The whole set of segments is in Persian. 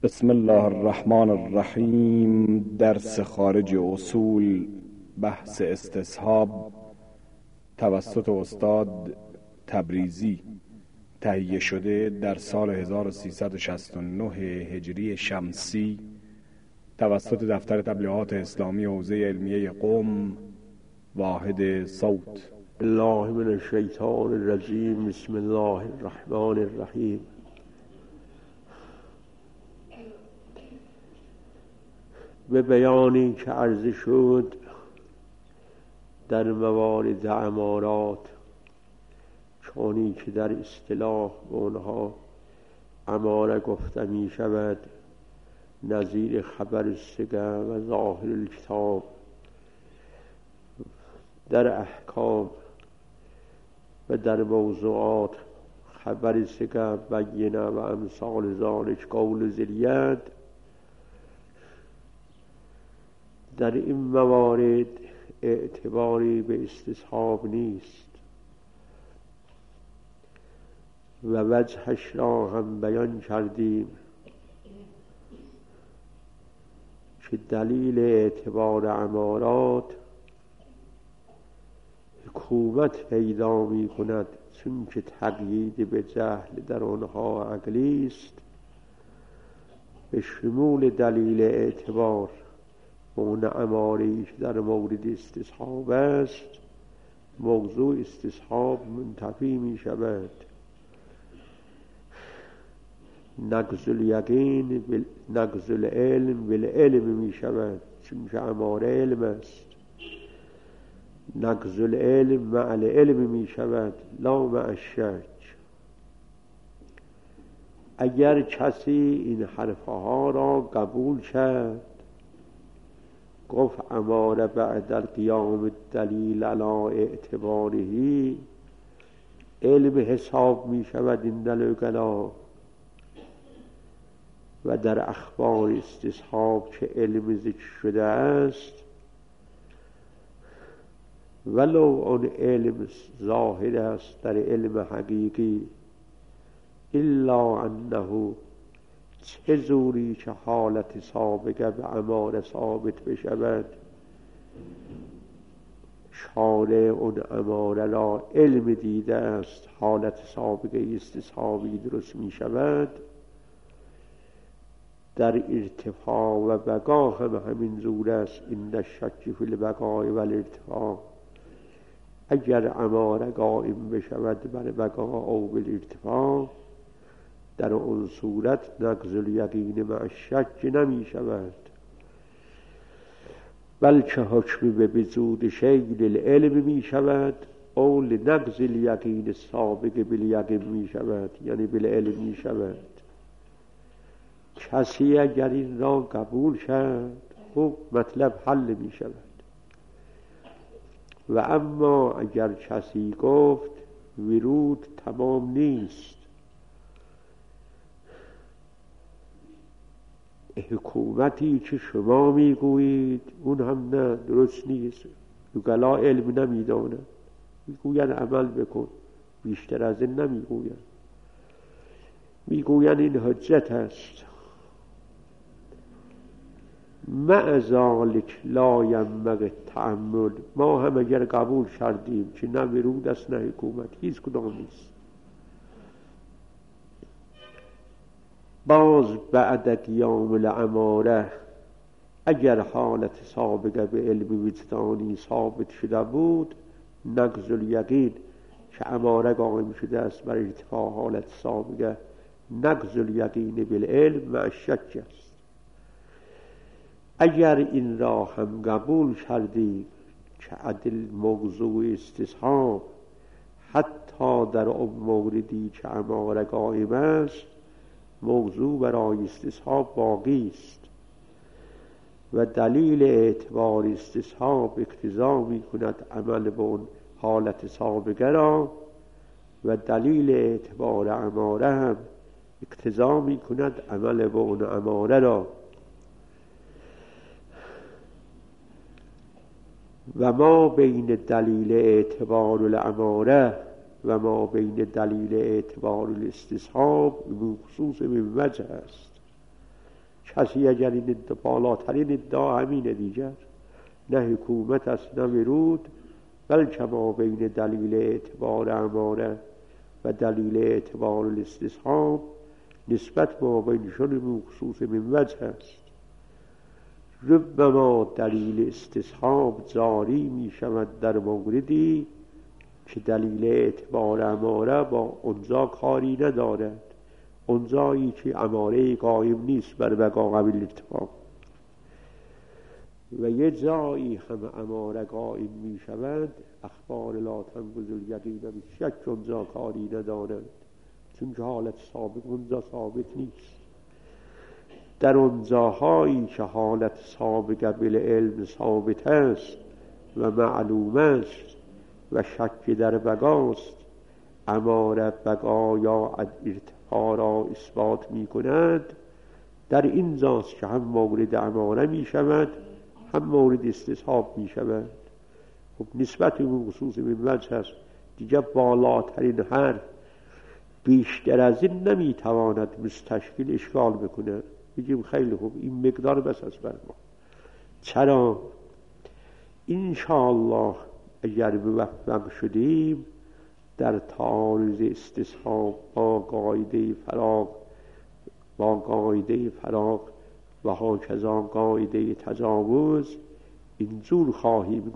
بسم الله الرحمن الرحیم. درس خارج اصول، بحث استصحاب توسط استاد تبریزی، تهیه شده در سال 1369 هجری شمسی توسط دفتر تبلیغات اسلامی حوزه علمیه قم، واحد صوت. الله من الشیطان الرجیم. بسم الله الرحمن الرحیم. به بیانی که عرض شد در موارد امارات، چونی که در اصطلاح به آنها اماره گفته می شود، نظیر خبر سگه و ظاهر الکتاب، در احکام و در موضوعات خبر سگه بینه و امثال ذالک قول ذریت. در این موارد اعتباری به استصحاب نیست و وجهش را هم بیان کردیم که دلیل اعتبار امارات حکومت پیدا می کند، چون که تقیید به جهل در آنها عقلی است. به شمول دلیل اعتبار اون اماری که در مورد استصحاب است، موضوع استصحاب منتفی می شود. نقض الیقین نقض العلم بالعلم می شود، چون که اماره علم است. نقض العلم مع العلم می شود، لا مع الشک. اگر کسی این حرفها را قبول کرد، گفت اماره بعد القیام الدلیل علی اعتباره، علم حساب می شود این دلوگلا. و در اخبار استصحاب که علم ذکر شده است، ولو آن علم ظاهر است در علم حقیقی، الا انه چه زوری که حالت سابقه به اماره ثابت بشود، شارع اون اماره را علم دیده است، حالت سابقه استصحابی درست می شود. در ارتفاع و بقا هم همین زور است. این الشک فی البقاء و الارتفاع. اگر اماره قائم بشود بر بقا او بالارتفاع، در اون صورت نقض الیقین مع الشک نمی شود، بلکه حکم به وجود شیء للعلم می شود، او لنقض الیقین سابق بالیقین می شود، یعنی بالعلم می شود. کسی اگر این را قبول کرد، خب مطلب حل می شود. و اما اگر کسی گفت ورود تمام نیست، حکومتی که شما میگویید اون هم نه، درست نیست، وکلا علم نمیدانند، میگوین عمل بکن، بیشتر از این نمیگوین، میگوین این حجت است. مع ذلک لا ینبغی التأمل. ما هم اگر قبول کردیم که نه ورود است نه حکومت، هیچ کدام نیست، باز بعد قیام الاماره، اگر حالت سابقه به علم وجدانی ثابت شده بود، نقض الیقین که اماره قائم شده است بر ارتفاع حالت سابقه، نقض الیقین بالعلم مع الشک است. اگر این را هم قبول کردی که عدل موضوع استصحاب حتی در اون موردی که اماره قائم است، موضوع برای استصحاب باقی است و دلیل اعتبار استصحاب اقتضا می کند عمل به اون حالت سابقه را، و دلیل اعتبار اماره هم اقتضا می کند عمل به اون اماره را. و ما بین دلیل اعتبار الاماره و ما بین دلیل اعتبار الاستصحاب مخصوص به وجه است. کسی اگر این بالاترین ادعا همینه دیگر، نه حکومت است نه ورود، بلکه ما بین دلیل اعتبار اماره و دلیل اعتبار الاستصحاب نسبت ما بینشون خصوص من وجه است. ربما دلیل استصحاب جاری می شود در موردی که دلیل اعتبار اماره با اونجا کاری ندارد، اونجایی که اماره قائم نیست بر بقا قبیل اتفاق، و یه جایی هم اماره قائم می شود اخبار لا تنقض الیقین به شک اونجا کاری ندارد، چون که حالت ثابت اونجا ثابت نیست. در اونجاهایی که حالت سابقه بالعلم ثابت است و معلوم است و شک در بقاست، اماره بقا یا ارتفاع را اثبات می کند، در اینجاست که هم مورد اماره می شود هم مورد استصحاب می شود. خب نسبت اون خصوص من وجه است دیگه، بالاترین حرف بیشتر از این نمی تواند مستشکل اشکال بکنه. بگیم خیلی خوب این مقدار بس است بر ما. چرا؟ انشاءالله اگر موفق شدیم در تعارض استصحاب با قاعده فراغ و هاکذا قاعده تجاوز اینجور خواهیم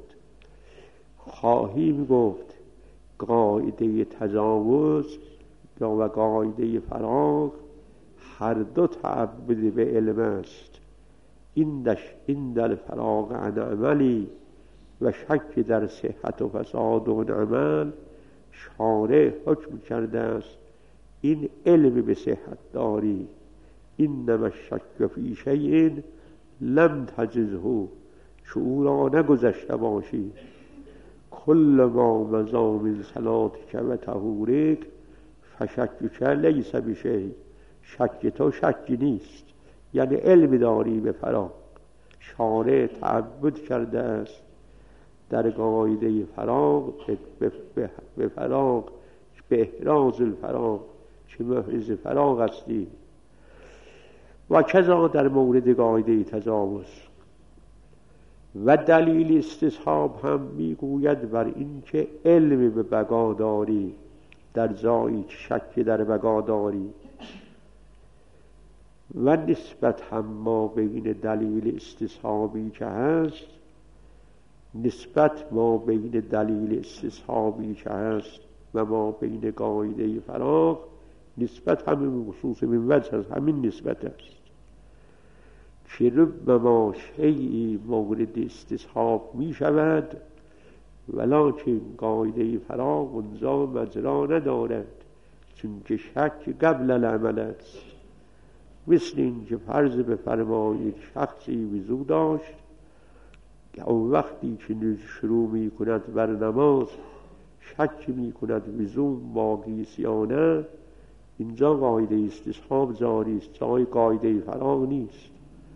گفت قاعده تجاوز یا و قاعده فراغ هر دو تعبد به علم است. این در فراغ عن عملی و شک در صحت و فساد اون عمل شارع حکم کرده است این علم به صحت داری، اینما الشک فی شیء لم تجزه، که او را نگذشته باشی. کل ما مضی من صلاتک و طهورک فشکک لیس بشیء، شک تو شکی نیست، یعنی علم داری به فراغ. شارع تعبد کرده است در قاعده فراغ به فراغ، به احراز الفراغ، که محرز فراغ هستی. و کذا در مورد قاعده تجاوز. و دلیل استصحاب هم میگوید بر این که علم به بقا داری در جایی که شک در بقا داری. و نسبت هم ما بین دلیل استصحابی که هست و ما بین قاعده فراغ نسبت همین خصوص من وجه هست، همین نسبت است که ربما شیئی مورد استصحاب می شود ولکن قاعده فراغ اونجا مجرا ندارد، چون که شک قبل العمل است. مثل این که فرض بفرمایید شخصی وضو داشت که اون وقتی که شروع می کند بر نماز شک می کند وضو باقی است یا نه، اینجا قاعده استصحاب جاری است، جای قاعده فراغ نیست.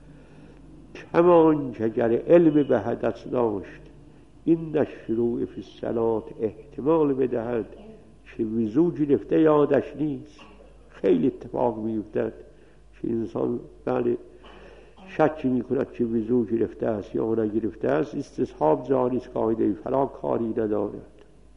کمان که اگر علم به حدث داشت این شروع فی الصلاة احتمال بدهد که وضو گرفته یادش نیست. خیلی اتفاق میفتد که انسان بله شکی میکند که وضو گرفته است یا نگرفته است، استصحاب جاری است، قاعده فراغ کاری ندارد.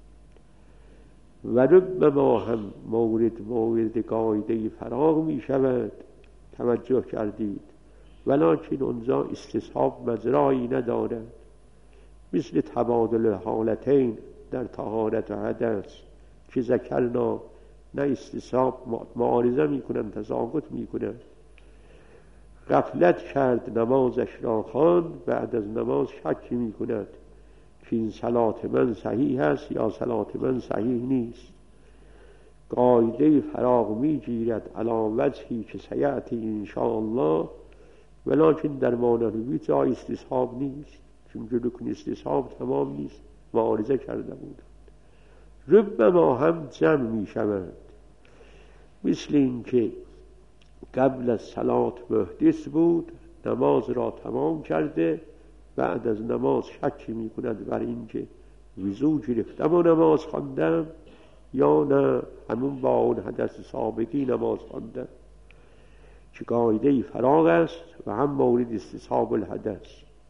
و ربما هم مورد قاعده فراغ می شود، توجه کردید، ولکن اونجا استصحاب مجرایی ندارد. مثل تبادل حالتین در طهارت و حدث که ذکرنا، نه استصحاب معارضه می کنند، تساقط می کنند. غفلت کرد نمازش را خواند، بعد از نماز شکی می کند که این صلات من صحیح است یا صلات من صحیح نیست. قاعده فراغ می گیرد علی وجهی که سیأتی انشاءالله، ولکن در مانوی جای استصحاب نیست، چون رکن استصحاب تمام نیست، معارضه کرده بودند. ربما هم جمع می شود، مثل این که قبل از صلات محدث بود، نماز را تمام کرده، بعد از نماز شکی می کند بر این که وضو گرفتم و نماز خواندم یا نه همون با اون حدث سابقی نماز خواندم. که قاعده فراغ است و هم مورد استصحاب الحدث.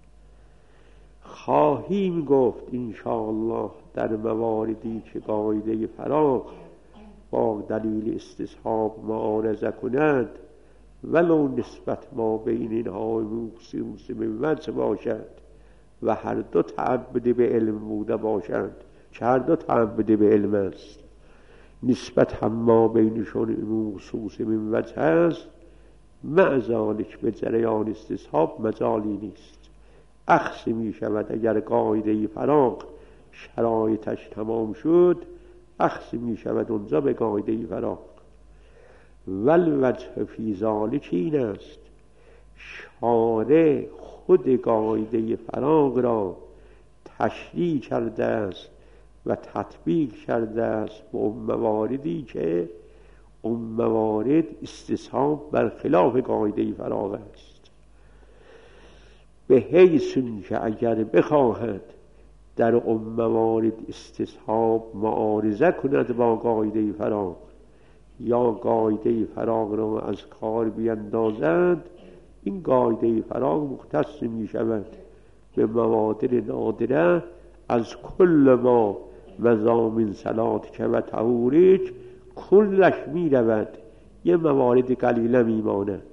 خواهیم گفت انشاءالله در مواردی که قاعده فراغ با دلیل استصحاب معارضه کند، ولو نسبت ما بین اینها موسیوس به باشد و هر دو تعبد به علم بوده باشند، که هر دو تعبد به علم است، نسبت هم ما بینشون موسوس من وجه است، مع ذالک به جریان استصحاب مجالی نیست. اخذ می شود اگر قاعده فراغ شرایطش تمام شد، اخذ می شود اونجا به قاعده فراغ. والوجه فی ذالک این است شارع خود قاعده فراغ را تشریح کرده است و تطبیق کرده است به اون مواردی که اون موارد استصحاب برخلاف قاعده فراغ است، به حیث که اگر بخواهد در اون موارد استصحاب معارضه کند با قاعده فراغ یا قاعده فراغ را از کار بیندازد، این قاعده فراغ مختص می شود به موادر نادره از کل ما مضامین صلات که و طهوریک، کلش می رود، یه موارد قلیله می ماند.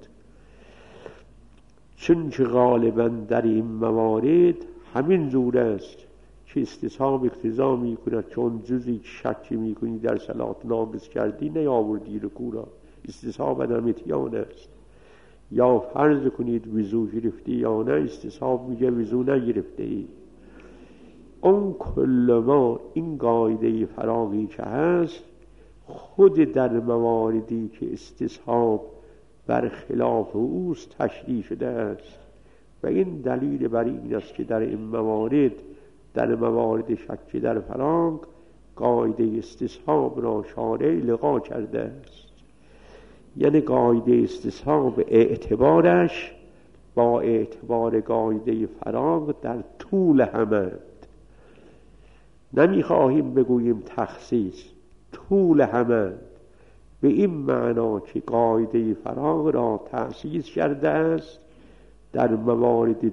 چون که غالبا در این موارد همین جور است که استصحاب اقتضا می کند چون جزی که شکی می کنی در صلات ناقص کردی نیاوردی رکوع را، استصحاب عدم اتیان است. یا فرض کنید وضو گرفتی یا نه، استصحاب میگه وضو نگرفته ای. اون کل ما این قاعده فراغی که هست خود در مواردی که استصحاب برخلاف اوست تشریح شده است و این دلیل بر این است که در این موارد، در موارد شک در فراغ، قاعده استصحاب را شارع لغا کرده است. یعنی قاعده استصحاب اعتبارش با اعتبار قاعده فراغ در طول همند. نمیخواهیم بگوییم تخصیص، طول همند، به این معنا که قاعده فراغ را تأسیس کرده است در موارد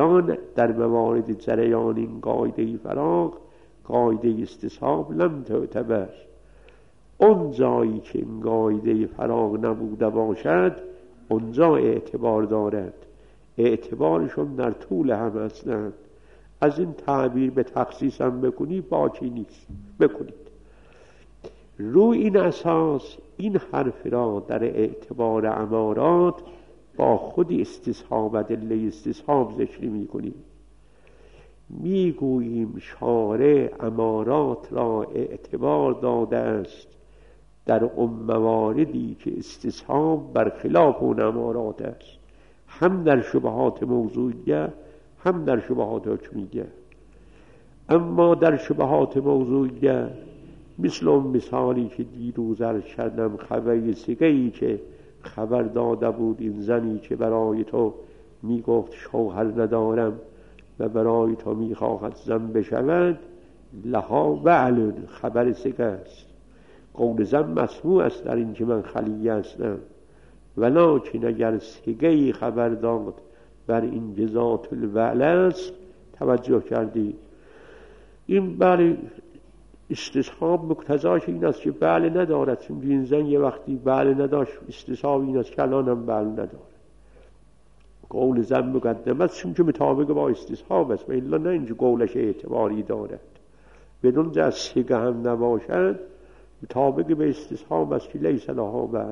جریان این قاعده فراغ، قاعده استصحاب لم تعتبر. اون جایی که این قاعده فراغ نبوده باشد اونجا اعتبار دارد، اعتبارشون در طول هم هستند. از این تعبیر به تخصیص هم بکنی باکی نیست، بکنید. روی این اساس این حرف را در اعتبار امارات با خود استصحاب ادله استصحاب ذکر می کنیم. می گوییم شارع امارات را اعتبار داده است در اون مواردی که استصحاب برخلاف اون امارات است، هم در شبهات موضوعیه هم در شبهات حکمیه. اما در شبهات موضوعیه مثل اون مثالی که دیروز عرض کردم، خبری سگهی که خبر داده بود این زنی که برای تو می گفت شوهر ندارم و برای تو می خواهد زن بشود، لها بعل، خبر سگه است. قول زن مسموع است در این که من خلیه هستم، ولکن اگر سگهی خبر داد بر این جزات الوعل است، توجه کردی این بله استصحاب مقتضاش این است که بله ندارد، چون این زن یه وقتی بله نداشت، استصحاب این است که الان هم بله ندارد. قول زن مقدم است چون که مطابق با استصحاب است و الا نه اینجا قولش اعتباری دارد. بدون جز سگه هم نباشد مطابق به استصحاب است که لیس لها بله.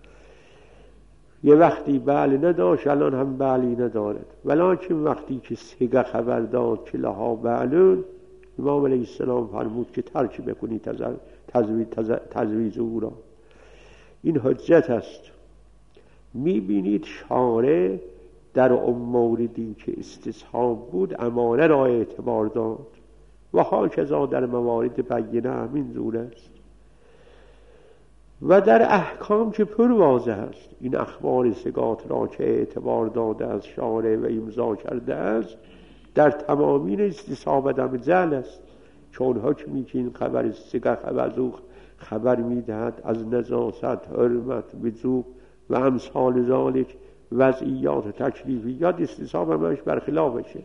یه وقتی بله نداشت الان هم بلی ندارد، ولکن وقتی که سگه خبر داد که لها بله، امام علیه السلام فرمود که ترک بکنی تزویج او را. این حجت است. میبینید شارع در اون موردی که استصحاب بود امانه را اعتبار داد و هاکذا در موارد بینه همین زور است. و در احکام که پر واضح است، این اخبار سگات را که اعتبار داده از شارع و امضا کرده است، در تمامین استصحاب عدم جهل است. چون حکمی که این خبر سگه خبر میدهد از نجاست، حرمت، وجوب و امثال ذالک وضعیات و تکلیفیات استصحاب همش برخلافشه.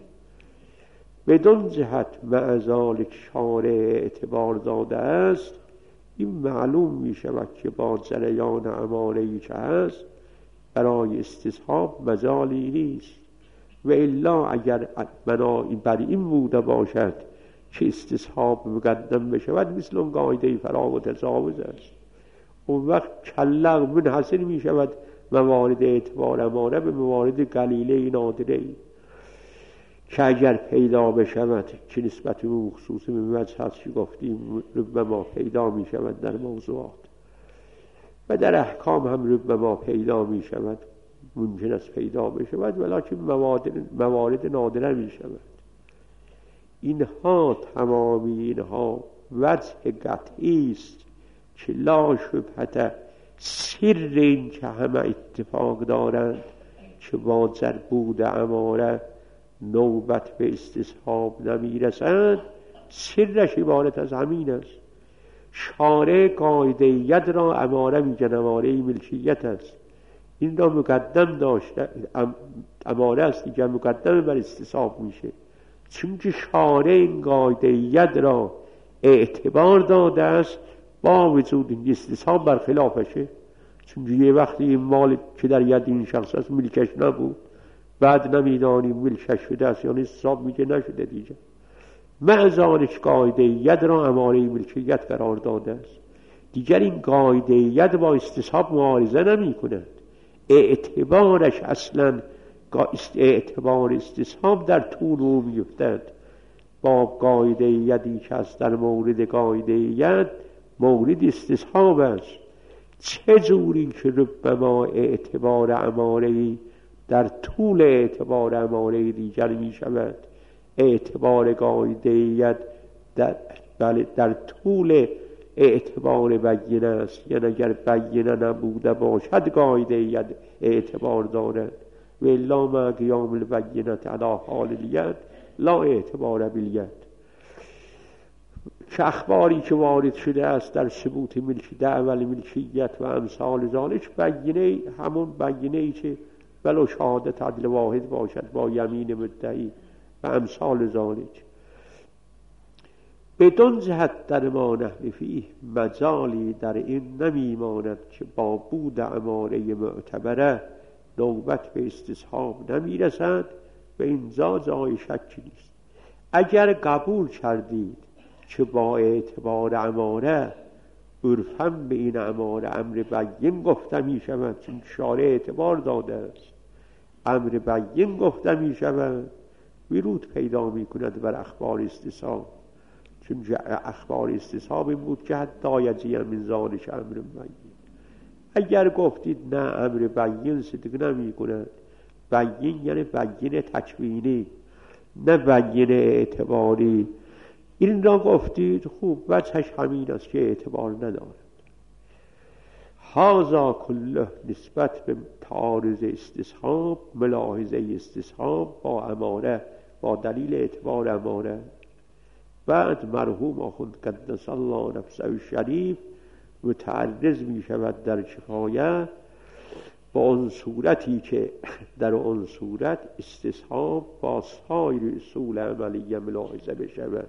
بدون جهت مع ذالک شارع اعتبار داده است، این معلوم می شود که با جریان اماره‌ای که هست برای استصحاب مجالی نیست. و الا اگر بنای بر این بوده باشد که استصحاب مقدم بشود، مثل اون قاعده فرا و تجاوز است، اون وقت کلغ منحصر می شود موارد اعتبار اماره به موارد قلیله نادره که اگر پیدا بشود که نسبت به خصوص وجه هست که گفتیم ربما پیدا می شود در موضوعات و در احکام هم ربما پیدا می شود، ممکن است پیدا بشود ولیکن موارد نادره می شود. اینها تمامی اینها وجه قطعی است که لا شبهت سر این که همه اتفاق دارند که با جربود اماره نوبت به استصحاب نمیرسند. سرش عبارت از همین است. شارع قاعده ید را اماره میگن، اماره ملکیت است، این را مقدم داشته، اماره است که مقدم بر استصحاب میشه، چون که شارع این قاعده ید را اعتبار داده است با وجود این استصحاب برخلافشه. چون یه وقتی این مال که در ید این شخص است ملکش نبود، بعد نمیدانیم ملکش شده است یا استصحاب میگه نشده دیگه. معذالک قاعده ید را اماره ملکیت قرار داده است. دیگر این قاعده ید با استصحاب معارضه نمی کند، اعتبارش اصلا اعتبار استصحاب در طول او میفتد با قاعده یدی که است در مورد قاعده ید مورد استصحاب است. چه جوری که ربما اعتبار اماره‌ای در طول اعتبار اماره دیگر می شود، اعتبار قاعده ید در طول اعتبار بیینه است، یعنی اگر بیینه نبوده باشد قاعده ید اعتبار دارد و الا ما قیام البینه علی حال الید لا اعتبار بالید. که اخباری که وارد شده است در ثبوت ملک دعوی ملکیت و امثال ذالک بیینه، همون بیینه‌ای که ولو شهادت عدل واحد باشد با یمین مدعی و امثال ذالک. بدون جهت در ما نحن فیه مجالی در این نمیماند که با بود اماره معتبره نوبت به استصحاب نمیرسد و اینجا جای شکی نیست. اگر قبول کردید که با اعتبار اماره عرفاً به این اماره امر بیین گفته می شود، چون شارع اعتبار داده است، امر بیین گفته می شود، ورود پیدا می کند بر اخبار استصحاب، چون اخبار استصحاب این بود که حتی یجی من ذالک امر بیین. اگر گفتید نه امر بیین صدق نمی کند، بیین یعنی بیین تکوینی نه بیین اعتباری، این را گفتید خوب، وجهش همین است که اعتبار ندارد. هذا کله نسبت به تعارض استصحاب، ملاحظه استصحاب با اماره، با دلیل اعتبار اماره. بعد مرحوم آخوند قدس الله نفسه الشریف متعرض می شود در کفایه با اون صورتی که در اون صورت استصحاب با سایر اصول عملیه ملاحظه بشود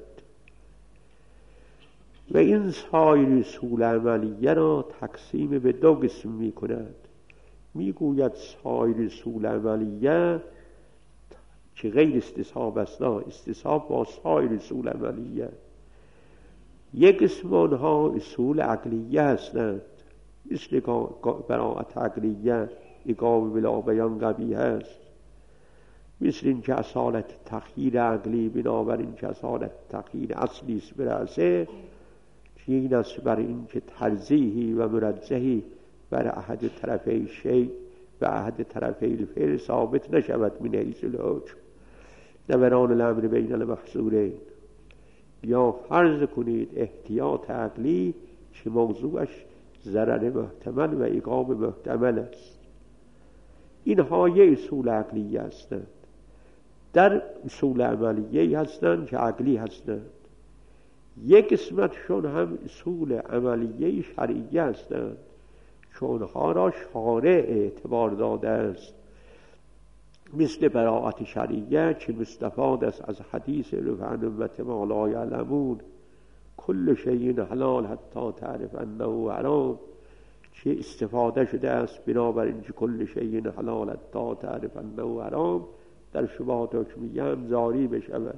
و این سایر اصول عملیه را تقسیم به دو قسم می کند. می گوید سایر اصول عملیه که غیر استصحاب است، استصحاب با سایر اصول عملیه. یک قسم آنها اصول عقلیه هستند، مثل براءت عقلیه، اقامه بلا بیان قبیح است، مثل این که اصالت تخییر عقلی بنابراین که اصالت تخییر اصلی است برسه، این است بر این که ترجیحی و مرجحی بر احد طرفی شیء و احد طرفی الفعل ثابت نشود من حیث الحکم دوران الامر بین المحظورین. یا فرض کنید احتیاط عقلی که موضوعش ضرر محتمل و اقامه محتمل است، اینها یه اصول عقلیه هستند. در اصول عملیه هستند که عقلی هستند. یک قسمتشون هم اصول عملیه شرعیه هستند چونها را شارع اعتبار داده است، مثل براءت شرعیه که مستفاد است از حدیث رفع امت ما لا یعلمون کل شیء حلال حتی تعرف انه حرام، که استفاده شده است بنابراین که کل شیء حلال حتی تعرف انه حرام در شبهات حکمیه هم جاری بشود.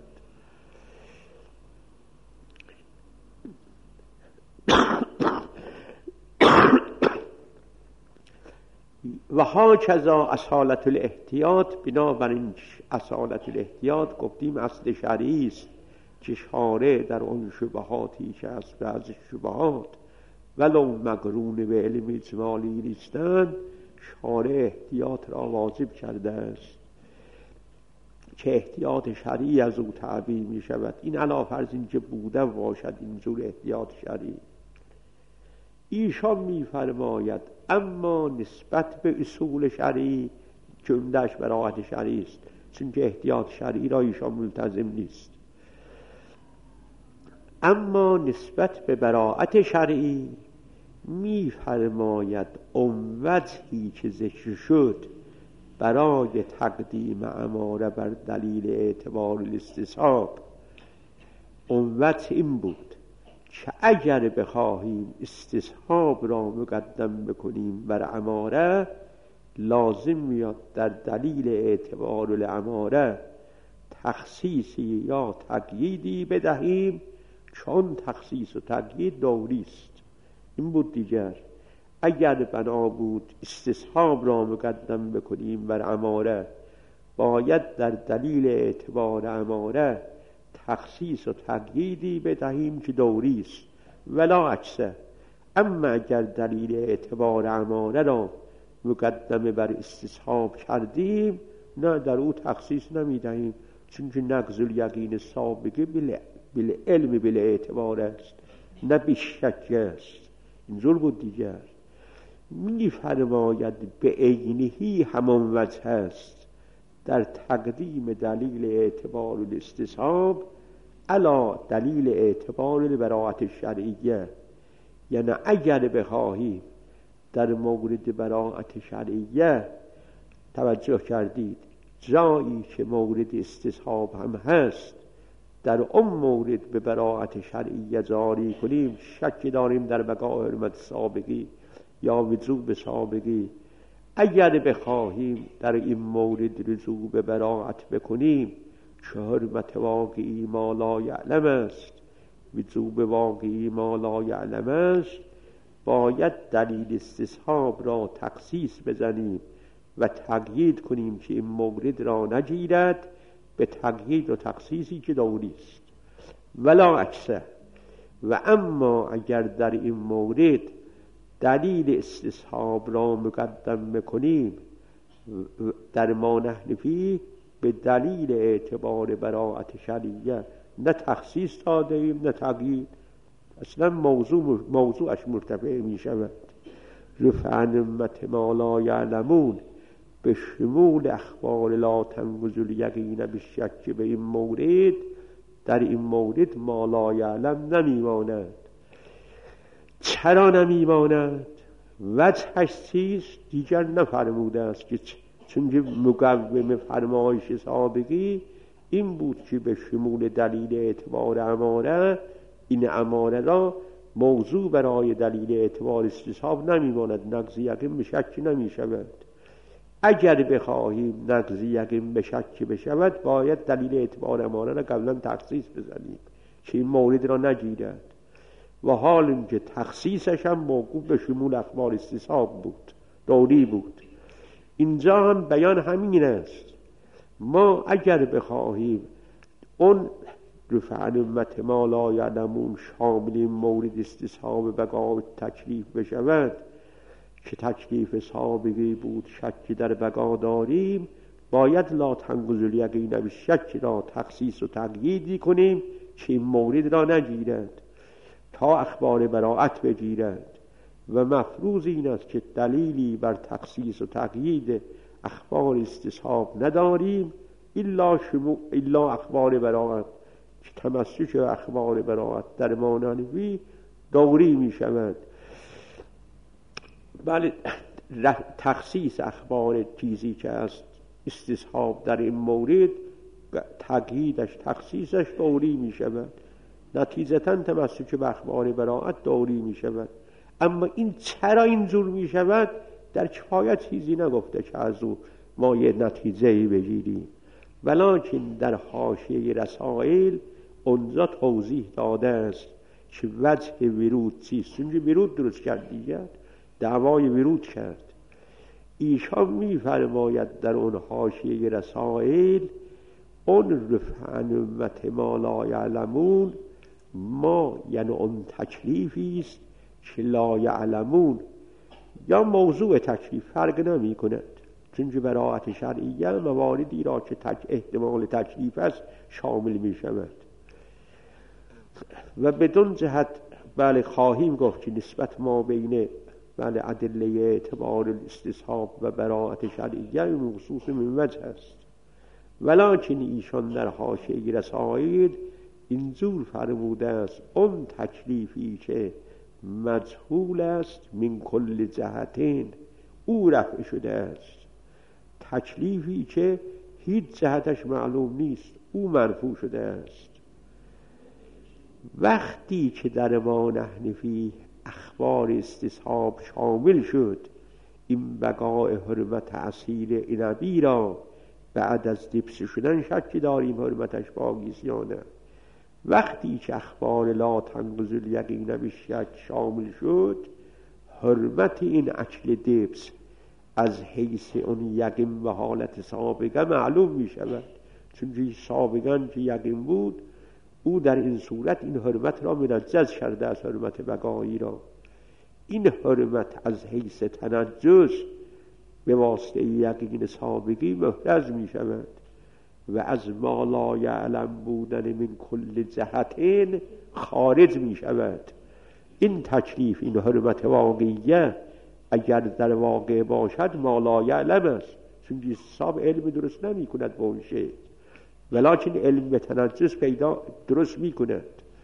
و هاکذا اصالت الاحتیاط، بنابراین اصالت الاحتیاط گفتیم اصل شرعی است که شارع در آن شبهاتی که از بعض شبهات ولو مقرون به علم اجمالی نیستند شارع احتیاط را واجب کرده است که احتیاط شرعی از او تعبیر می شود. این علاوه فرض این که بوده باشد اینجور احتیاط شرعی. ایشان می فرماید اما نسبت به اصول شرعی که عمده‌اش براءت شرعی است، چون که احتیاط شرعی را ایشان ملتزم نیست، اما نسبت به براءت شرعی می فرماید اون وجهی که ذکر شد برای تقدیم اماره بر دلیل اعتبار الاستصحاب، اون وجه این بود که اگر بخواهیم استصحاب را مقدم بکنیم بر اماره، لازم میاد در دلیل اعتبار الاماره تخصیصی یا تقییدی بدهیم، چون تخصیص و تقیید دوری است. این بود دیگر. اگر بنا بود استصحاب را مقدم بکنیم بر اماره، باید در دلیل اعتبار اماره تخصیص و تقییدی بدهیم که دوری است، ولا عکسه. اما اگر دلیل اعتبار اماره را مقدم بر استصحاب کردیم، نه در او تخصیص نمیدهیم، چون که نقض الیقین سابقه بالعلم بالاعتبار است نه بالشک است. اینجور بود دیگر. می فرماید به عینهی همان وجه است در تقدیم دلیل اعتبار الاستصحاب علی دلیل اعتبار براءت شرعیه. یعنی اگر بخواهیم در مورد براءت شرعیه، توجه کردید جایی که مورد استصحاب هم هست در اون مورد به براءت شرعیه جاری کنیم، شک داریم در بقای حرمت سابقی یا وجوب سابقی. اگر بخواهیم در این مورد رجوع به براءت بکنیم که حرمت واقعی ما لا یعلم است، وجوب واقعی ما لا یعلم است، باید دلیل استصحاب را تخصیص بزنیم و تقیید کنیم که این مورد را نگیرد به تقیید و تخصیصی که دوری است، ولا عکسه. و اما اگر در این مورد دلیل استصحاب را مقدم بکنیم در ما نحنفی به دلیل اعتبار براءت شرعیه، نه تخصیص دادیم نه تقیید، اصلا موضوعش مرتفع می شود. رفع امت ما لا یعلمون به شمول اخبار لا تنقض الیقین بالشک به این مورد، در این مورد ما لا یعلم نمیماند. چرا نمیماند؟ وجهش چیست؟ دیگر نفرموده است که چون مقوم فرمایش سابقی این بود که به شمول دلیل اعتبار اماره، این اماره را موضوع برای دلیل اعتبار استصحاب نمیماند، نقض یقین به شک نمی شود. اگر بخواهیم نقض یقین به شک بشود، باید دلیل اعتبار اماره را قبلا تخصیص بزنیم که این مورد را نگیرد، و حال اینکه تخصیصش هم موقوف به شمول اخبار استصحاب بود، دوری بود. اینجا هم بیان همین است. ما اگر بخواهیم اون رفع امت ما لا یعلمون شامل مورد استصحاب بقا تکلیف بشود که تکلیف سابقی بود شک در بقا داریم، باید لا تنقض الیقین بالشک را تخصیص و تقییدی کنیم که این مورد را نگیرد تا اخبار براءت بگیرد. و مفروض این است که دلیلی بر تخصیص و تقیید اخبار استصحاب نداریم الا اخبار براءت، که تمسک اخبار براءت در مانوی دوری می شود. بله، تخصیص اخبار چیزی که است استصحاب در این مورد، تقییدش، تخصیصش دوری می شود، نتیجتاً تمسک به اخبار براءت دوری می شود. اما این چرا اینجور می شود؟ در کفایت چیزی نگفته که از او ما یه نتیجه‌ای بگیریم، ولکن در حاشیه رسائل اونجا توضیح داده است که وجه ورود چیست. چون ورود درست کرد دیگر، دعوای ورود کرد. ایشان می‌فرماید در اون حاشیه رسائل اون رفعن امت ما لا یعلمون، ما یعنی اون تکلیفی است که لا یعلمون، یا موضوع تکلیف فرق نمی کند، چون براءت شرعیه مواردی را که احتمال تکلیف است شامل می شود. و بدون جهت بله خواهیم گفت که نسبت ما بین بله ادله اعتبار الاستصحاب و براءت شرعیه مخصوص من وجه است، ولکن ایشان در حاشیه رسائل اینجور فرموده است اون تکلیفی که مجهول است من کل جهتین او رفع شده است، تکلیفی که هیچ جهتش معلوم نیست او مرفوع شده است. وقتی که در ما نحن فی اخبار استصحاب شامل شد، این بقای حرمت اصیل عنبی را بعد از دبس شدن شک داریم حرمتش باقی است یا نه. وقتی که اخبار لا تنقض الیقین بالشک شامل شد، حرمت این اکل دبس از حیث اون یقین و حالت سابقه معلوم می شود، چون سابقا که یقین بود او در این صورت این حرمت را منجز کرده از حرمت بقایی را. این حرمت از حیث تنجس به واسطه یقین سابقی محرز می شود و از ما لا یعلم بودن من کل جهتین خارج می شود. این تکلیف، این حرمت واقعیه اگر در واقع باشد ما لا یعلم است، چون حساب علم درست نمی کند به اون شیء، ولکن علم به تنجس پیدا درست می کند.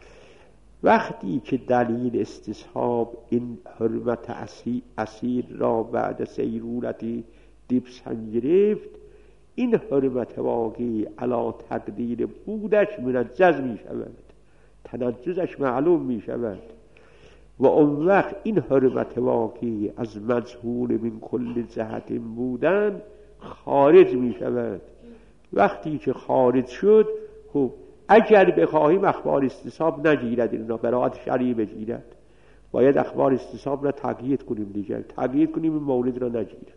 وقتی که دلیل استصحاب این حرمت اصیل را بعد سیرورتی دبسن گرفت، این حرمت واقعی علا تقدیر بودش منجز می شود، تنجزش معلوم می شود و اون وقت این حرمت واقعی از مجهول من کل جهت بودن خارج می شود. وقتی که خارج شد، خب اگر بخواهیم اخبار استصحاب نگیرد، این را براءت شرعی بگیرد، باید اخبار استصحاب را تقیید کنیم دیگر، تقیید کنیم این مورد را نگیرد.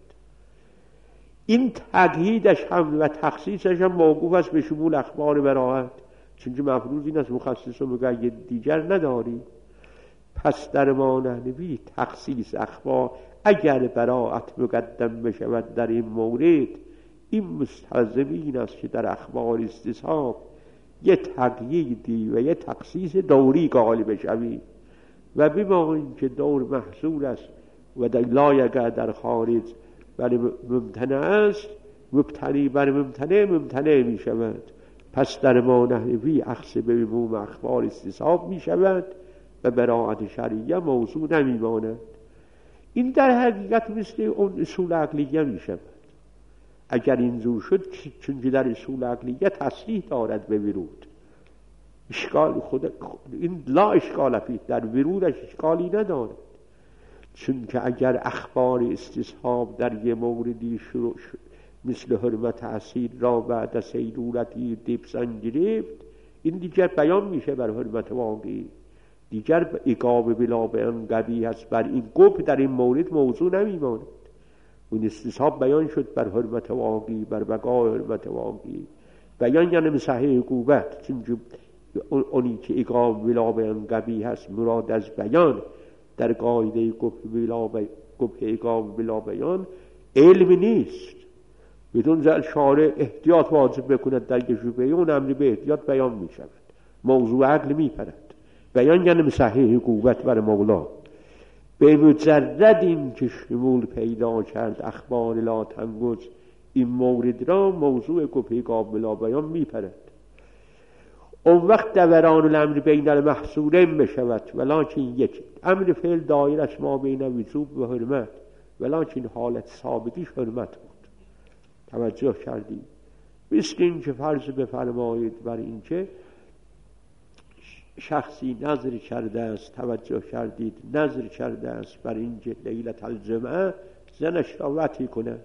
این تقییدش هم و تخصیصش هم موقوف است به شمول اخبار براءت، چون مفروض این است مخصص و مقید دیگر نداریم. پس در ما نحنفی تخصیص اخبار اگر براءت مقدم بشود در این مورد، این مستلزم این است که در اخبار استصحاب یه تقییدی و یه تخصیص دوری غالب شوید و بما اینکه دور محصول است و در لایقه در خارج ولی ممتنع است، مبتنی بر ممتنع می شود. پس در ما نحنفی اخذ به عموم اخبار استصحاب می شود و براءت شرعیه موضوع نمی ماند. این در حقیقت مثل اون اصول عقلیه می شود. اگر اینجور شد، چون در اصول عقلیه تصریح دارد به ورود، اشکال خود این لا اشکال فیه، در ورودش اشکالی ندارد، چون که اگر اخبار استصحاب در یه موردی مثل حرمت اصیل را بعد سیرورتی دبسن گرفت، این دیگر بیان میشه بر حرمت واقعی، دیگر عقاب بلا بیان قبیح است، بر این قبح در این مورد موضوع نمیماند. اون استصحاب بیان شد بر حرمت واقعی، بر بقای حرمت واقعی. بیان یعنی مسحه عقوبت، چون اونی که عقاب بلا بیان قبیح است مراد از بیان در قاعده قبح عقاب بلا بیان علم نیست. بدون زل شارع احتیاط واجب بکند در شبهه، اون امر به احتیاط بیان می شود، موضوع عقل می پرد. بیان یعنی مسحه عقوبت بر مولا. به مجرد این که شمول پیدا کرد اخبار لا تنقض این مورد را، موضوع قبح عقاب بلا بیان می پرد. اون وقت دوران الامر بین المحصولین بشود، ولکن یک امر فعل دایرش ما بین وجوب و حرمت، ولکن حالت سابقیش حرمت بود. توجه کردی؟ مسکین که فرض بفرمایید بر این که شخصی نظر کرده است، توجه کردید، نظر کرده است بر این که لیلة الجمعه زنش را وطی کند.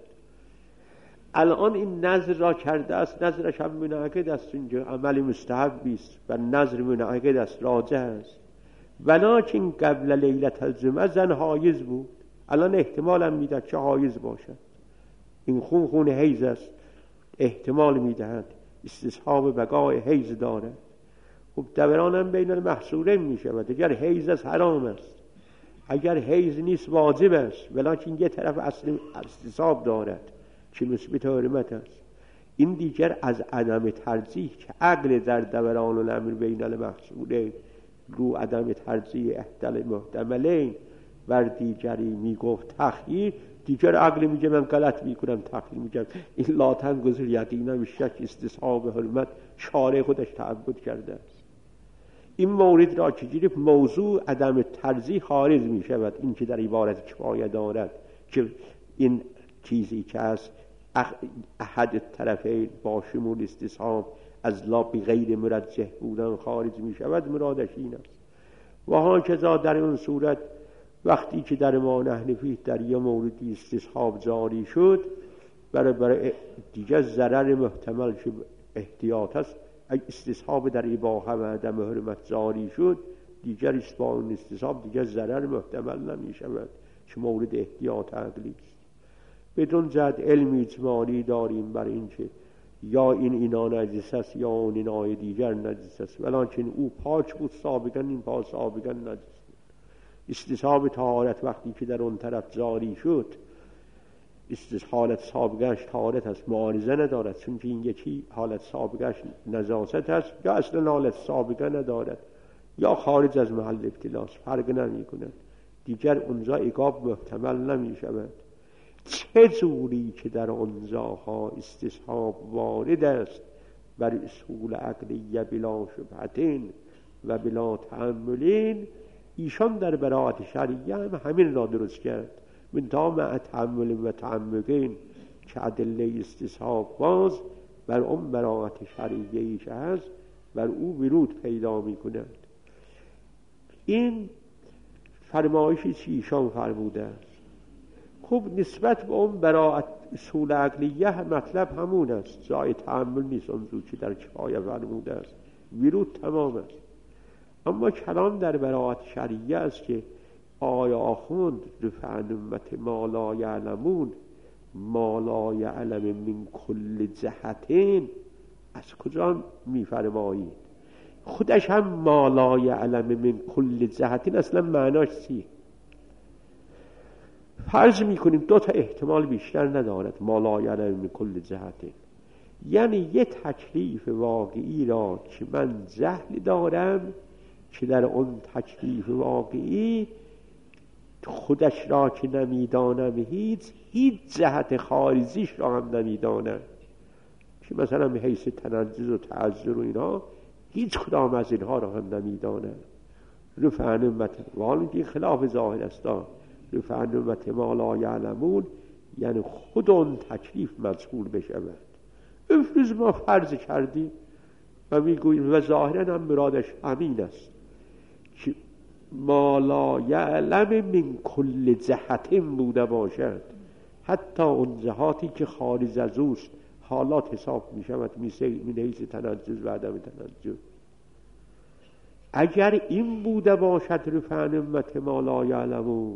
الان این نظر را کرده است، نظرش هم منعقد است، اینجا عمل مستحبی است و نظر منعقد است، راجح است. ولکن قبل لیلة الجمعه زن حایض بود. الان احتمال هم میدهد که حایض باشد. این خون حیض است، احتمال میدهد استصحاب بقای حیض دارد. خب دوران هم بین المحصورین میشود. اگر حیض است حرام است، اگر حیض نیست واجب است، ولکن یه طرف اصل استصحاب دارد که مثبت حرمت است. این دیگر از عدم ترجیح که عقل در دوران الامر بین المحصورین رو عدم ترجیح احتمال محتملین بر دیگری میگفت تخییر، دیگر عقل میگه من غلط میکنم تخییر میگم. این لا تنگذر یقینا بشک استصحاب حرمت شارع خودش تعبد کرده است. این مورد را که گرفت موضوع عدم ترجیح خارج میشود. این که در عبارت کفایه دارد که این چیزی که از احد طرفین با شمول استصحاب از لا بغیر مرجح بودن خارج میشود، مرادش این است. و هاکذا در اون صورت وقتی که در ما نحنفی در یه موردی استصحاب جاری شد، برای دیگر ضرر محتمل که احتیاط است، اگه استصحاب در اباحه و عدم حرمت جاری شد، دیگر با استصحاب دیگر ضرر محتمل نمی شود که مورد احتیاط عقلی است. بدون جد علم اجمالی داریم بر این که یا این اینا نجس است یا اون اینای دیگر نجس است، ولکن او پاک بود سابقا، این پا سابقا نجس بود. استصحاب طهارت وقتی که در اون طرف جاری شد، حالت سابقش طهارت است، معارضه ندارد، چون که این یکی حالت سابقش نجاست است، یا اصلا حالت سابقه ندارد یا خارج از محل ابتلاس، فرق نمی کند. دیگر اونجا عقاب محتمل نمی شود. چه جوری که در اونجاها استصحاب وارد است بر اصول عقلیه بلا شبهتین و بلا تأملین، ایشان در براءت شرعیه هم همین را درست کرد. من تا مع تأمل و تعمقین که ادله استصحاب باز بر اون براءت شرعیه‌ای که هست بر او ورود پیدا می کند. این فرمایشی که ایشان فرموده است. خب نسبت به اون براءت اصول عقلیه مطلب همون است، جای تأمل نیست. اون که در کفایه فرموده است ورود تمام است. اما کلام در براءت شرعیه است که آیا آخوند رفع نمت ما لا یعلمون ما لا یعلم من کل جهتین، از کجا می فرمایید؟ خودش هم ما لا یعلم من کل جهتین اصلا معناش چیه؟ فرض می کنیم دو تا احتمال بیشتر ندارد ما لا یعلم من کل جهتین، یعنی یه تکلیف واقعی را که من جهل دارم که در اون تکلیف واقعی خودش را که نمیدانم هیچ جهت خارجیش را هم نمیدانم، که مثلا به حیث تنجز و تعذر و اینا هیچ کدام از اینها را هم نمیدانم. رفع نمت والا که خلاف ظاهر است، رفع نمت ما لا یعلمون یعنی خود اون تکلیف مجهول بشود. افرض ما فرض کردیم و میگوییم و ظاهرا هم مرادش همین است که ما لا یعلم من کل جهتین بوده باشد، حتی اون جهاتی که خارج از اوست حالات حساب می شود من حیث تنجز و عدم تنجز. اگر این بوده باشد رفع نمت ما لا یعلمون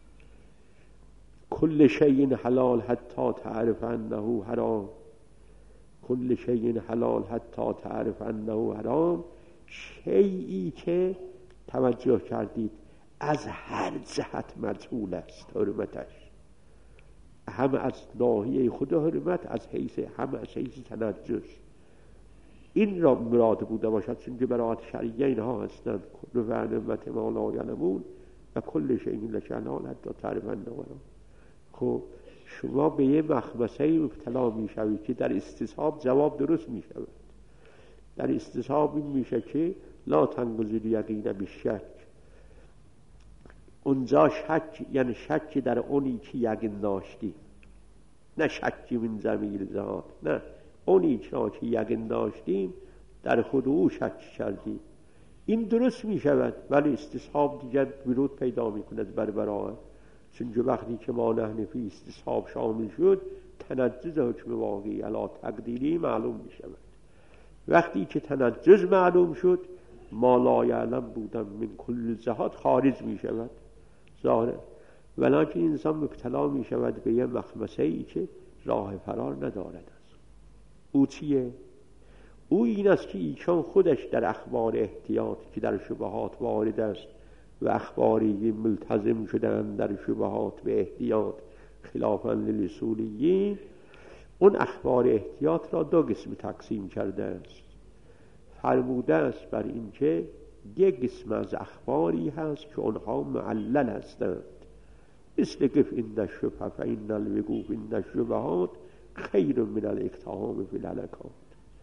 کل شیء حلال حتی تعرف انه حرام، کل شیء حلال حتی تعرف انه حرام، شیئی که توجه کردید از هر جهت مجهول است حرمتش، هم از ناحیه خود حرمت هم از حیث تنجس. این را مراد بوده باشد، چون که براءت شرعیه اینها هستند رفع نمت ما لا یعلمون و کل شیء حلال حتی تعرف انه حرام. خب شما به یه مخمسه مبتلا می شوید که در استصحاب جواب درست می شود. در استصحاب این میشه که لا تنگذر یقین بالشک، اونجا شک یعنی شک در اونی که یقین داشتی، نه شکی من ضمیر ذات، نه اونی که یقین داشتیم در خود او شک کردیم. این درست می شود، ولی استصحاب دیگر ورود پیدا می کند بر براءت. چون وقتی که ما نحنفی استصحاب شامل شد، تنجز حکم واقعی علی تقدیری معلوم می شود. وقتی که تنجز معلوم شد، ما لا یعلم بودن من کل جهات خارج می شود ظاهر، ولیکن انسان مبتلا می شود به یه مخمسه ای که راه فرار ندارد. است او چیه؟ او این است که ایشان خودش در اخبار احتیاط که در شبهات وارد است و اخباری ملتزم شدن در شبهات به احتیاط خلافاً للأصولیین، اون اخبار احتیاط را دو قسم تقسیم کرده است. فرموده است بر این که یک قسم از اخباری هست که اونها معلل هستند، مثل قف این الشبه فإن الوقوف این الشبهات خیر من الاقتحام فی الهلکات.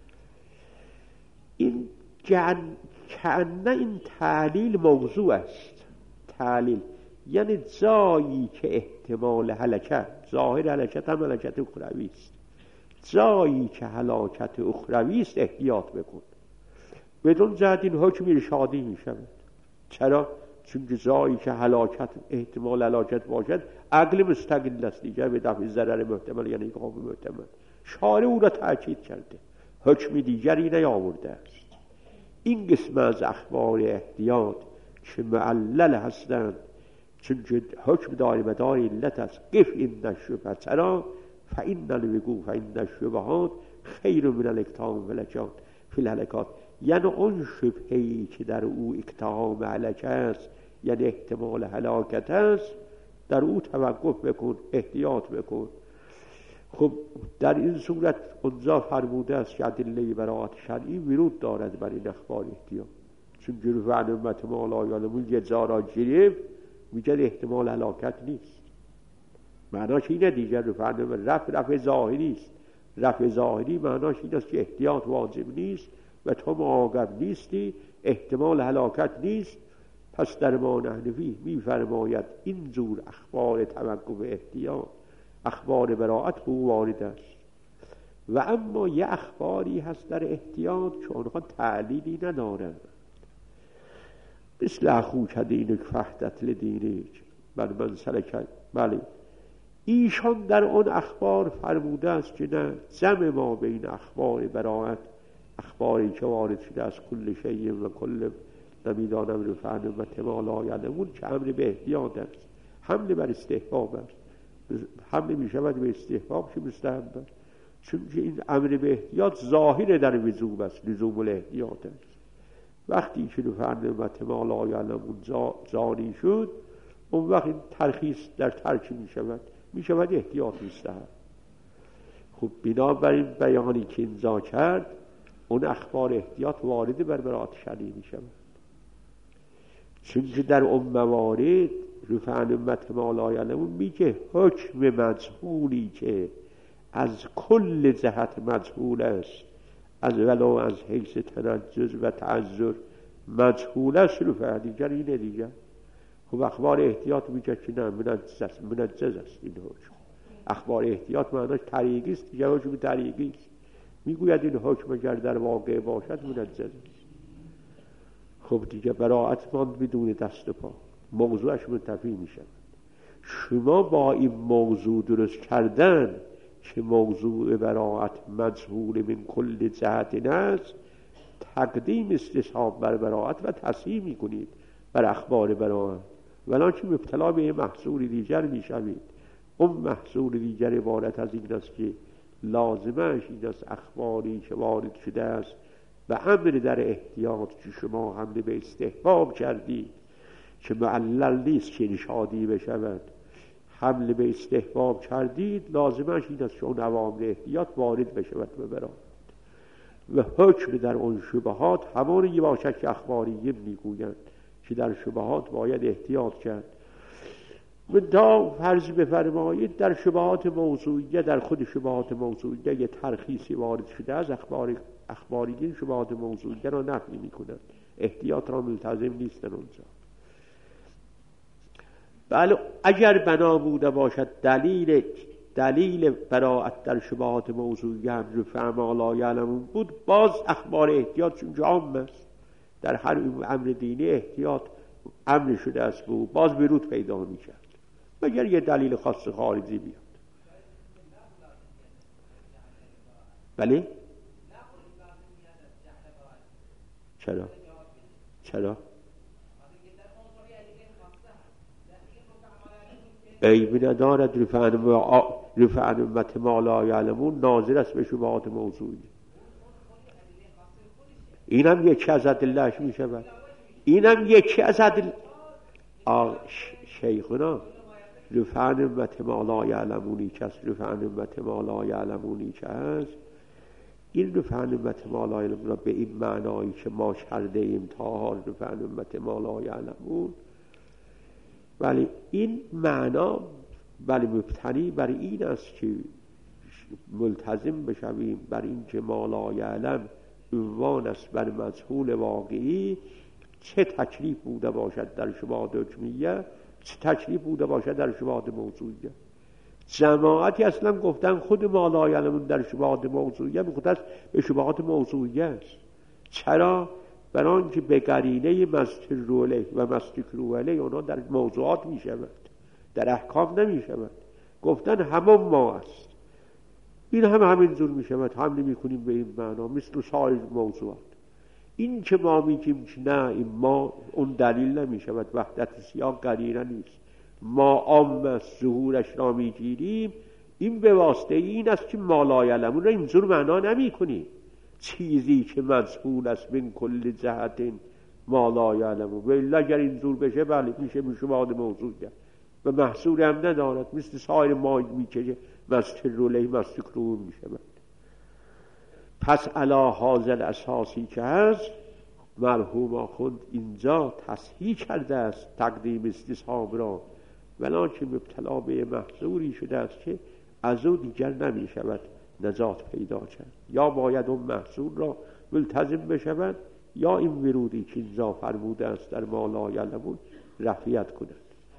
این کأنه این تعلیل موضوع است. تعلیل یعنی جایی که احتمال هلاکت، ظاهر هلاکت هم هلاکت اخروی است، جایی که هلاکت اخروی است احتیاط بکن. بدون جهت این حکم ارشادی می شود. چرا؟ چون جایی که هلاکت احتمال هلاکت باشد عقل مستقل است دیگر به دفع ضرر محتمل یعنی ایقاف محتمل. شارع او را تأکید کرده، حکم دیگری نیاورده است. این قسم از اخبار احتیاط که معلل هستند، چون حکم دار و دار علت است. قف این الشبه چرا؟ فإن الوقوف این الشبهات خیر من الاقتحام فی الهلکات. یعنی اون شبهه‌ای که در او اقتحام هلاکت است، یعنی احتمال هلاکت است، در او توقف بکن، احتیاط بکن. خب در این صورت اونجا فرموده است که ادله براءت شرعی ورود دارد بر این اخبار احتیاط. چون جرف عن امت ما لا یعلمون یه جا را گرفت، میگه احتمال هلاکت نیست. معناش اینه دیگر رفع ظاهری است. رفع ظاهری معناش این است که احتیاط واجب نیست و تو معاقب نیستی، احتمال هلاکت نیست. پس در ما نحنفی میفرماید این جور اخبار توقف احتیاط، اخبار براءت او وارد است. و اما یه اخباری هست در احتیاط که آنها تعلیلی ندارند، مثل اخوک دینک فهدت لدینک بر من سلکت. بله، ایشان در آن اخبار فرموده است که نه، جمع ما بین اخبار براءت، اخباری که وارد شده از کل شیء و کل نمیدانم رفعن و تمالا یعلمون که امر به احتیاط است، حمل بر استحباب است. حمل می شود به استحباب که مستحب است، چون این امر به احتیاط ظاهر در وجوب است، لزوم الاحتیاط است. وقتی که رفعن و تمالا یعلمون جاری شد، اون وقت ترخیص در ترک می شود احتیاط مستحب. خب بنابراین بیانی که اینجا کرد، اون اخبار احتیاط وارد بر براءت شرعی می شود. چون در اون موارد رفعن امت ما لا یعلمون میگه حکم مجهولی که از کل جهت مجهول است، از ولو از حیث تنجز و تعذر مجهول است، رفع دیگر اینه دیگر. خب اخبار احتیاط میگه که نه، منجز است این حکم. اخبار احتیاط معناش طریقی است دیگر، حکم طریقی است. میگوید این حکم اگر در واقع باشد منجز است. خب دیگه براءت ماند بدون دست و پا، موضوعش منتفی میشه. شما با این موضوع درست کردن که موضوع براءت مجهول من کل جهت است، تقدیم استصحاب بر براءت و تصحیح میکنید بر اخبار براءت، ولکن مبتلا به محصول دیگر میشوید. اون محصول دیگر عبارت از این است که لازمش این است اخباری که وارد شده است و امر در احتیاط که شما حمله به استحباب کردید که معلل نیست که ارشادی بشود، حمله به استحباب کردید، لازمش این است که اون اوامر احتیاط وارد بشود و براءت. و حکم در اون شبهات همانی باشد که اخباریین میگویند که در شبهات باید احتیاط کرد. تا فرض بفرمایید در شبهات موضوعیه، در خود شبهات موضوعیه یه ترخیصی وارد شده از اخباریین شبهات موضوعیه را نفی میکنند، احتیاط را ملتزم نیستن اونجا. بله اگر بنا بوده باشد دلیل براعت در شبهات موضوعی هم رفع ما لا یعلمون بود، باز اخبار احتیاط چون عام است، در هر امر دینی احتیاط امر شده است بود، باز ورود پیدا می کرد مگر یه دلیل خاص خارجی بیاد. بله چرا عیبی ندارد رفع امت ما لا یعلمون ناظر است به شبهات موضوعی. اینم یکی از ادله‌اش می شود. اینم یکی از شیخنا رفع امت ما لا یعلمونی که است، رفع امت ما لا یعلمونی که است، این رفع امت ما لا یعلمون را به این معنایی که ما کرده ایم تا رفع امت ما لا یعلمون، ولی این معنا ولی مبتنی بر این است که ملتزم بشویم بر این که ما لا یعلم عنوان است بر مجهول واقعی، چه تکلیف بوده باشد در شبهات حکمیه، چه تکلیف بوده باشد در شبهات موضوعیه. جماعتی اصلا گفتن خود ما لا یعلمون در شبهات موضوعیه مختص به شبهات موضوعیه است. چرا؟ برای آنکه به قرینه مستر علیه و مستکرو علیه اونا در موضوعات می شود، در احکام نمی شود. گفتن همون ما است، این همینجور می شود، حمل می کنیم به این معنا مثل سایر موضوعات. این که ما میگیم که نه این ما، اون دلیل نمی شود، وحدت سیاق قرینه نیست، ما عام است ظهورش را میگیریم، این به واسطه این است که ما لا یعلمون را اینجور معنا نمی کنیم، چیزی که مجهول است من کل جهت ما لا یعلمون. و الا اگر اینجور بشه بله میشه شبهات موضوعیه و محصول هم ندارد، مثل سایر ما میکشه مستر علیه مستکرو میشه. پس علا حاضر اساسی که هست مرحوم آخوند اینجا تصحیح کرده است تقدیم استصحاب را، ولکه مبتلا به محظوری شده است که از او دیگر نمی شود نجات پیدا کرد، یا باید اون محظور را ملتزم بشود یا این ورودی که اینجا فرموده است در ما لا یعلمون رفعیت کند.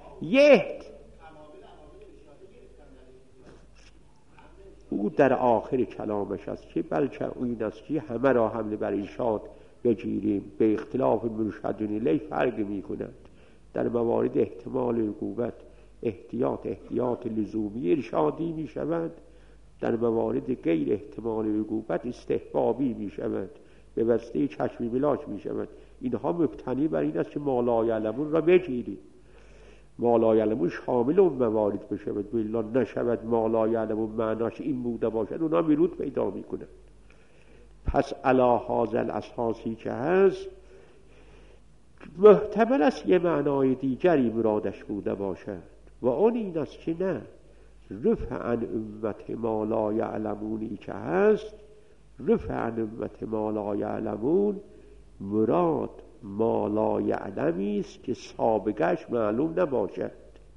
او در آخر کلامش است که بلکه این است که همه را حمل بر ارشاد بگیریم، به اختلاف مرشدون الیه فرق می کند. در موارد احتمال عقوبت احتیاط لزومی ارشادی می شود، در موارد غیر احتمال عقوبت استحبابی می شود، به واسطه چشم بلاک می شود. اینها مبتنی بر این است که ما لا یعلمون را بگیریم، ما لا یعلمون شامل اون موارد بشود، بلا نشود ما لا یعلمون معناش این بوده باشد، اونا ورود پیدا می کنند. پس علا حاضر اساسی که هست محتمل است یه معنای دیگری مرادش بوده باشد و اون این است که نه، رفع عن امت ما لا یعلمونی که هست، رفع عن امت ما لا یعلمون مراد ما لا یعلمی است که سابقش معلوم نباشد.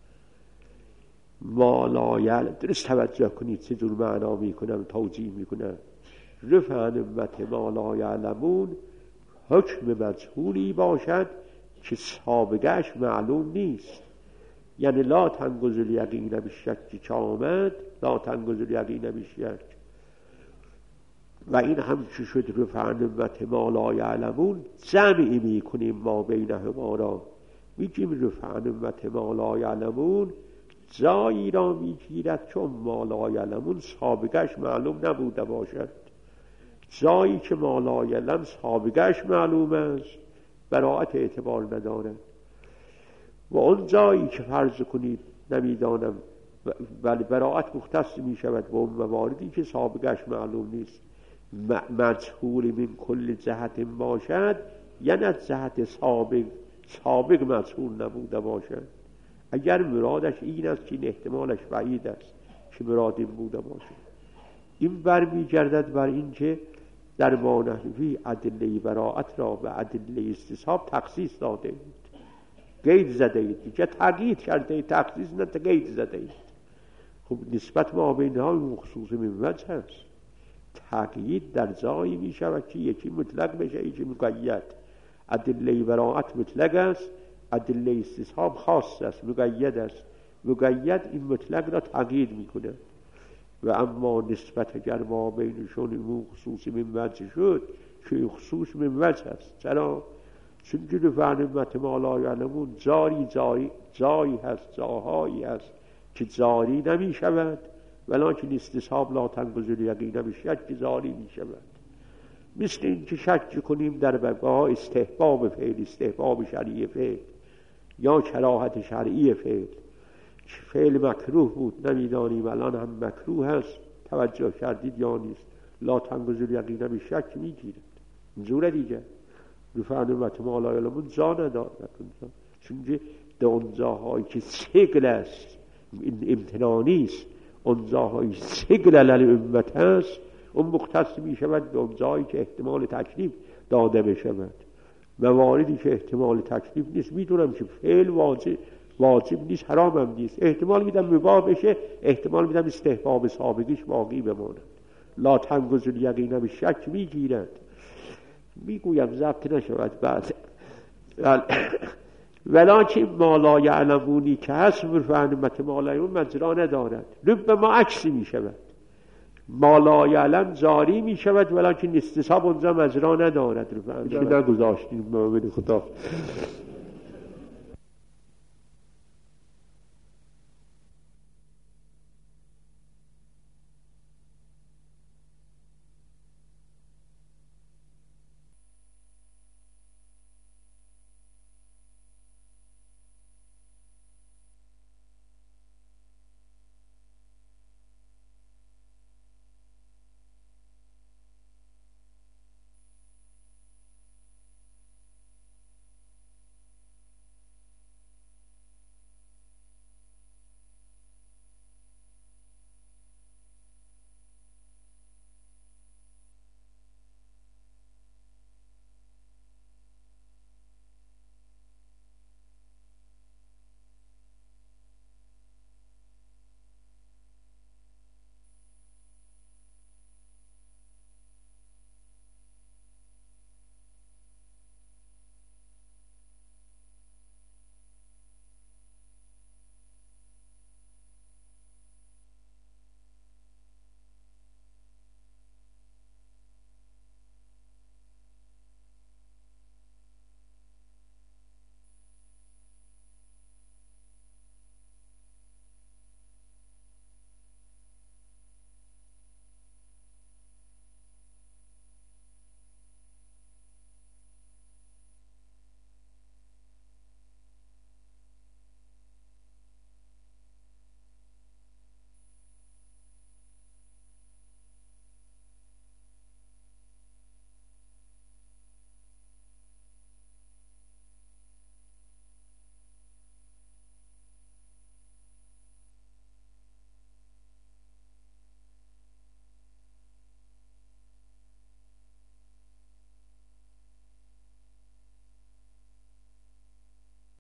ما لا یعلم، درست توجه کنید چه جور معنا میکنم توجیه میکنم. رفع عن امت ما لا یعلمون حکم مجهولی باشد که سابقش معلوم نیست، یعنی لا تنگذ الیقین بالشک که آمد، لا تنگذ الیقین بالشک، و این هم که شد رفع عن امت ما لا یعلمون جمعی میکنیم ما بینهما را، میگیم رفع عن امت ما لا یعلمون جایی را میگیرد چون ما لا یعلمون سابقش معلوم نبوده باشد. جایی که ما لا یعلم سابقش معلوم است براعت اعتبار ندارد، و اون جایی که فرض کنید نمیدانم ولی براعت مختص می شود با اون مواردی که سابقش معلوم نیست، مجهول من کل جهت باشد، یعنی از جهت سابق مجهول نبوده باشد. اگر مرادش این است که این احتمالش بعید است که مراد این بوده باشد، این برمی گردد بر این که در مانحوی ادله براعت را به ادله استصحاب تخصیص داده اید، قید زده اید، که تقیید کرده اید، تخصیص نه قید زده اید. خب نسبت ما بینها مخصوص من وجه هست، تقیید در جایی می شود که یکی مطلق بشه یکی مقید. ادله براعت مطلق است، ادله استصحاب خاص است، مقید است. مقید این مطلق را تغییر میکنه. و اما نسبت اگر ما بینشون امون خصوصی من وجه شد که خصوص من وجه است. چرا؟ چون که رفع ما لا یعلمون جایی هست، جاهایی هست که جاری نمی شود، ولکن استصحاب لا تنقضی الیقین بشک که جاری می شود. مثل این که شک کنیم در بقا استحباب فعل، استحباب شرعی فعل یا کراهت شرعی فعل. فعل مکروه بود نمیدانیم الان هم مکروه هست، توجه کردید یا نیست؟ لا تنقضی الیقین بشک میگیرد. منظور دیگه رفع ما لا یعلمون جا ندارد، چون که در اون جاهایی که ثقل است، امتنانی است، اون جاهایی ثقل علی امت هست، اون مختص می شود به اون جایی که احتمال تکلیف داده بشود. مواردی که احتمال تکلیف نیست، میدونم که فعل واجب نیست، حرام هم نیست، احتمال میدم مباح بشه، احتمال میدم استحباب سابقیش باقی بماند. لا تنقض الیقین بشک میگیرد. میگویم ضبط نشود بعد. ولکن ما لا یعلمونی که هست رفع ما لا یعلمون مجرا ندارد، ربما عکسی می شود. ما لا یعلم جاری می شود ولکن استصحاب اونجا مجرا ندارد. رفع نگذاشتیم. خدا